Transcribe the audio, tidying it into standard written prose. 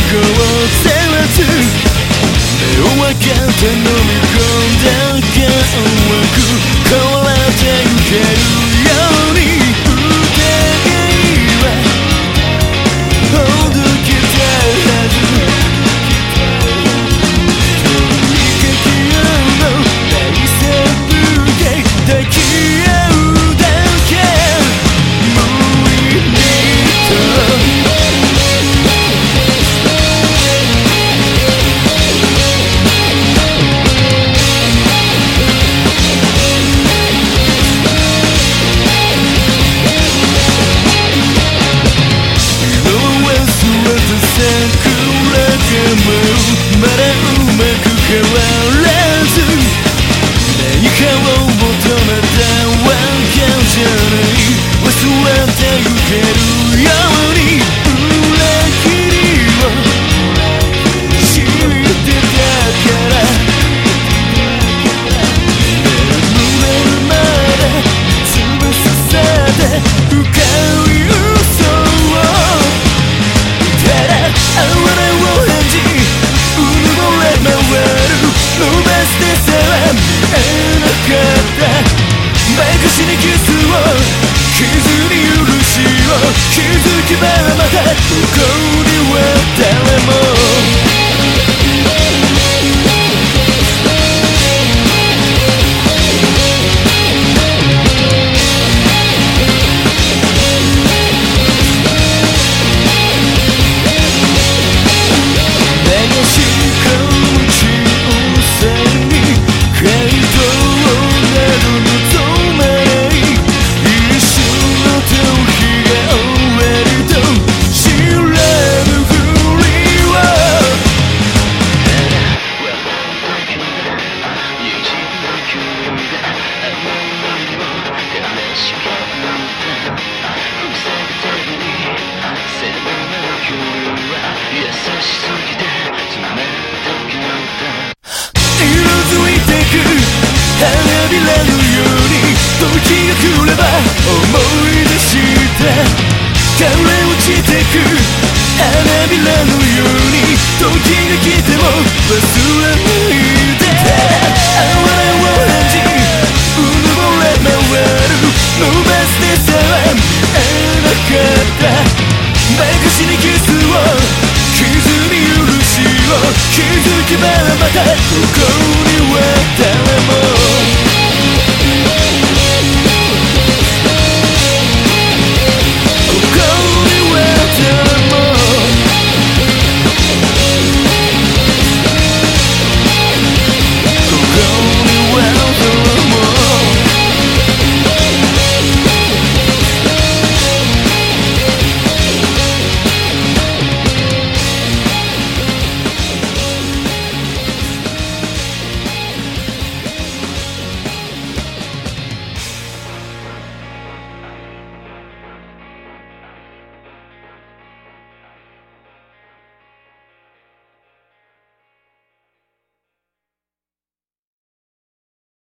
わず目を開けて飲み込んだ感覚変わってゆけるように疑いはほどけたはず取りかけようの大旋風で抱き合うだけ無理にとまだうまく変わらず何かを求めたわけじゃない忘れてゆけるように裏切りを知ってたから眠れるまで潰させて深い嘘をただ哀れを返事伸ばしてさは見えなかった前越しにキスを傷に許しを気づけばまたここには誰も花びらのように時が来れば思い出して枯れ落ちてく花びらの